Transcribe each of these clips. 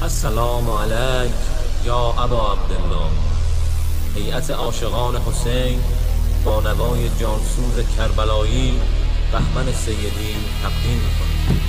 السلام علیک یا ابا عبدالله. هیئت عاشقان حسین با نوای جانسوز کربلایی بهمن سیدی تقدیم می‌کنیم.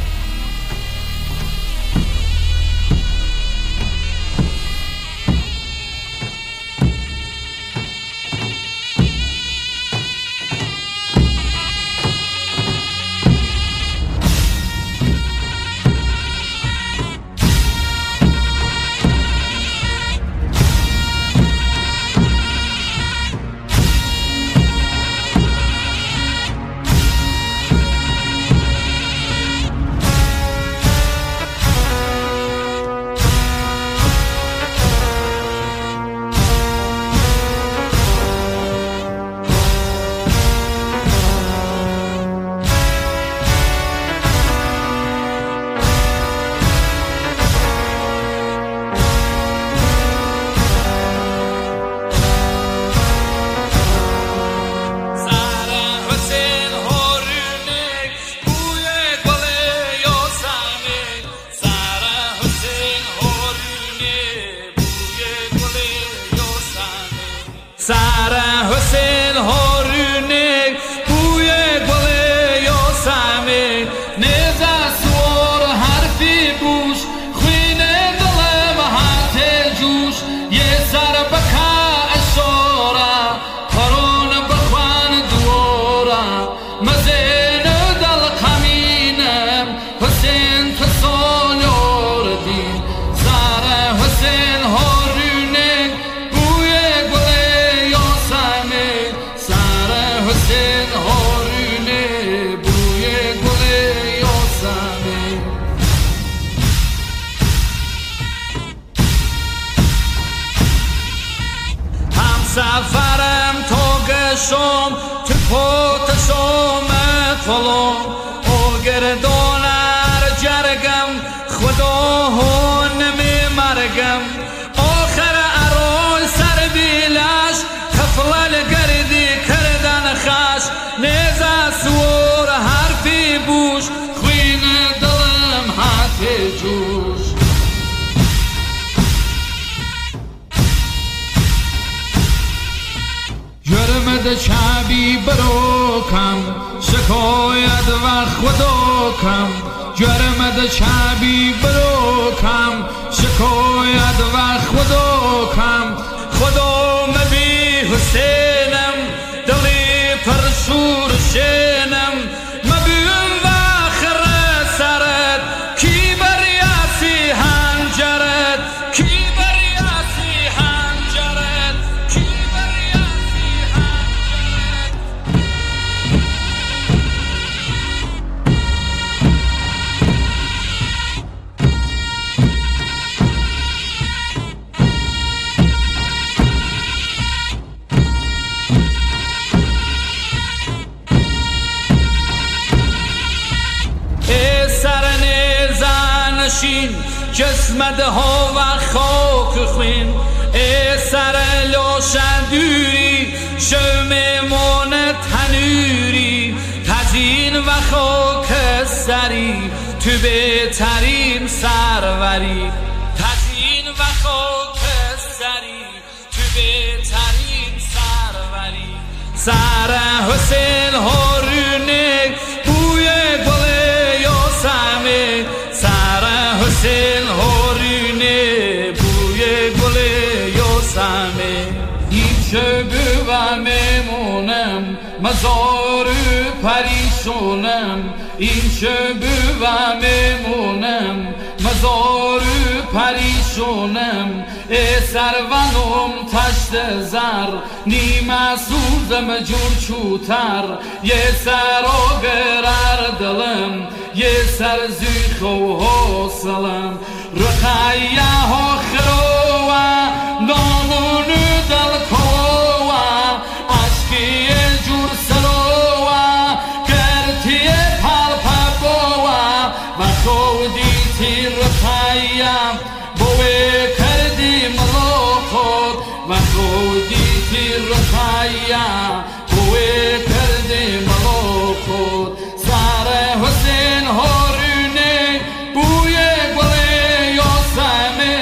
سر حسین هارونه بوی گل یاسمین نیزه سوار حرفی بوش خوین دلم حت جوش یه سر بکا اشاره قرون بخوان دواره مزین دل قمینم حسین تسال یاردین سر حسین هارونه حسین هارونه بوی گل یاسمین هم سفرم تا گشم تو پوتشم طلم او گردانر جرگم خدا ها نمی مرگم آخر ارای سر بیلش خفلل گردی کردن خش نیزه سوار حرفی بوش خوین دلم حت جوش جرمد شبی بروکم شکایت و خدا کم جرمد شبی بروکم شکایت و خدا کم خدا مبی حسینم دلی پرشور شینم مبیم و آخر سرت کی بریاسی هنجرت کی بریاسی هنجرت کی بریاسی هنجرت جسمت ها و خاک خوین ای سر لاشن دوری شو میمون تنوری تزین و خاک سری تو بهترین سروری تزین و خاک سری تو بهترین سروری سر حسین هارونه بوی گل یاسمین سر حسین هارونه بوی گل یاسمین این شبه و میمونم مزار پریشونم این شبه و میمونم مزار پریشونم ای سرونم تشت زر نیمه سوزم جور چوتر یه سر آگرر دلم یه سر زیخ و حوصلم رقیه ها خروه نامون دل کوه عشقی جور سروه گرتی پل پبوه و خودی تی رقیه بوی کردی ملاقات و خودی تی رقیه بوی کردی ملاقات سر حسین هارونه بوی گل یاسمین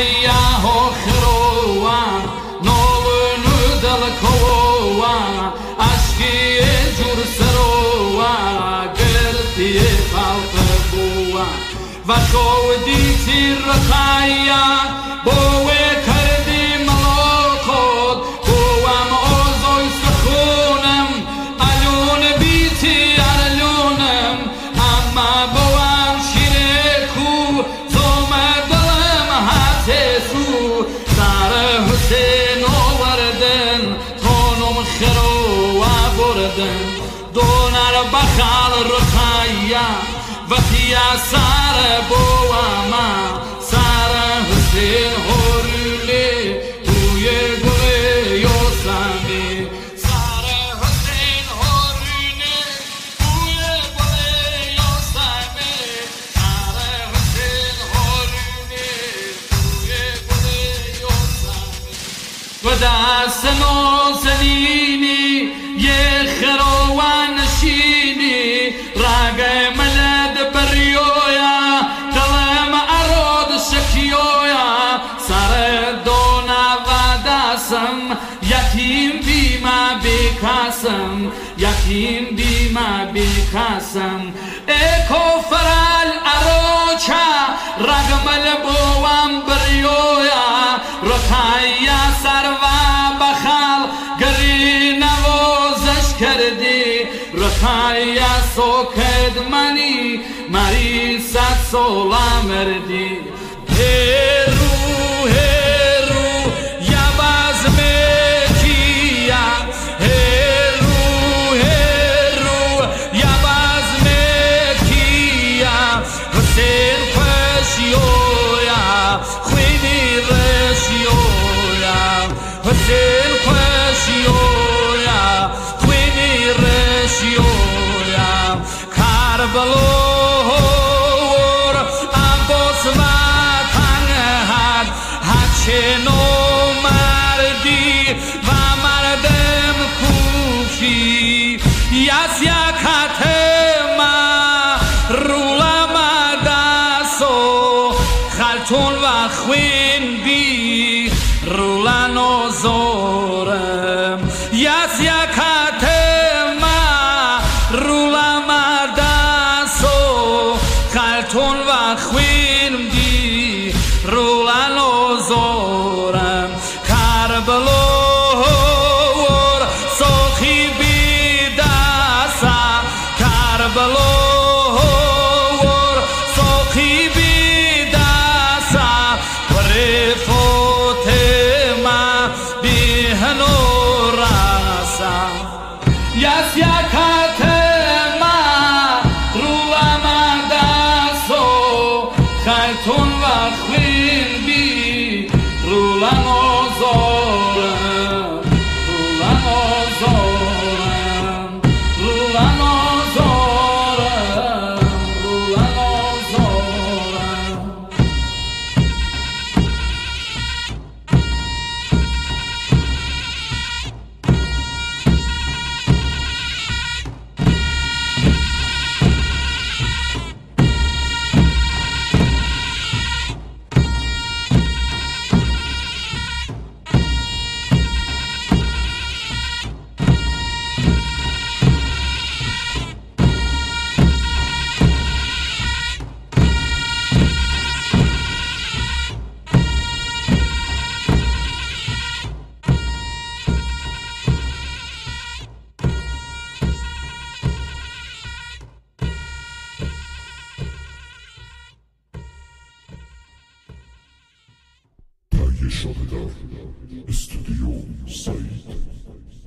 رخایا خروان نولنو دل کوان عشقی جور سروان گرتی خلق بوان و شودیتی رخایا بوی کردی ملاقات بوام آزوی سخونم الون بیتی الونم اما بوام شیرکو زوم دلم حتسو سر حسین آوردن خانم خرو بردن دونر بخال رخایا وقتیا سر بوام سر حسین هورولی توی گل یوسمی سر حسین هورولی توی گل یوسمی سر حسین هورولی توی گل یوسمی و دست نازنینی یه خروان نشینی رگ ملد بریویا دلم اراد شکیویا سر دونا و دستم یتیم بیما بکاسم یتیم بیما بکاسم اکو فرال اروچا رگ مل بوام بریویا رخایا سر و بخال گری نوازش کردی رخایا سوکد منی مری صد سولا مردی هرو هرو یا باز مکیا هرو هرو یا باز مکیا حسین خوشیویا خوینی رشیویا حسین خوشیویا خوینی رشیویا کربلور عباس و تنهد هرچنو مردی و مردم کوفی یز یکت ما رولم دستو خلطون و خوین بی رولن و زورم یز یکت ما رولم دستو خلطون و خوین بی رولن و زورم کربلور سوخی بی دستا کربلور سوخی بی دستا ورفوت ما بیهنو راسا یس یکت ما رولم دستو خلطون و خوین بی رولن و زورم رولن و زورم رولن و زورم رولن و زورم Shut it up. Studio Said.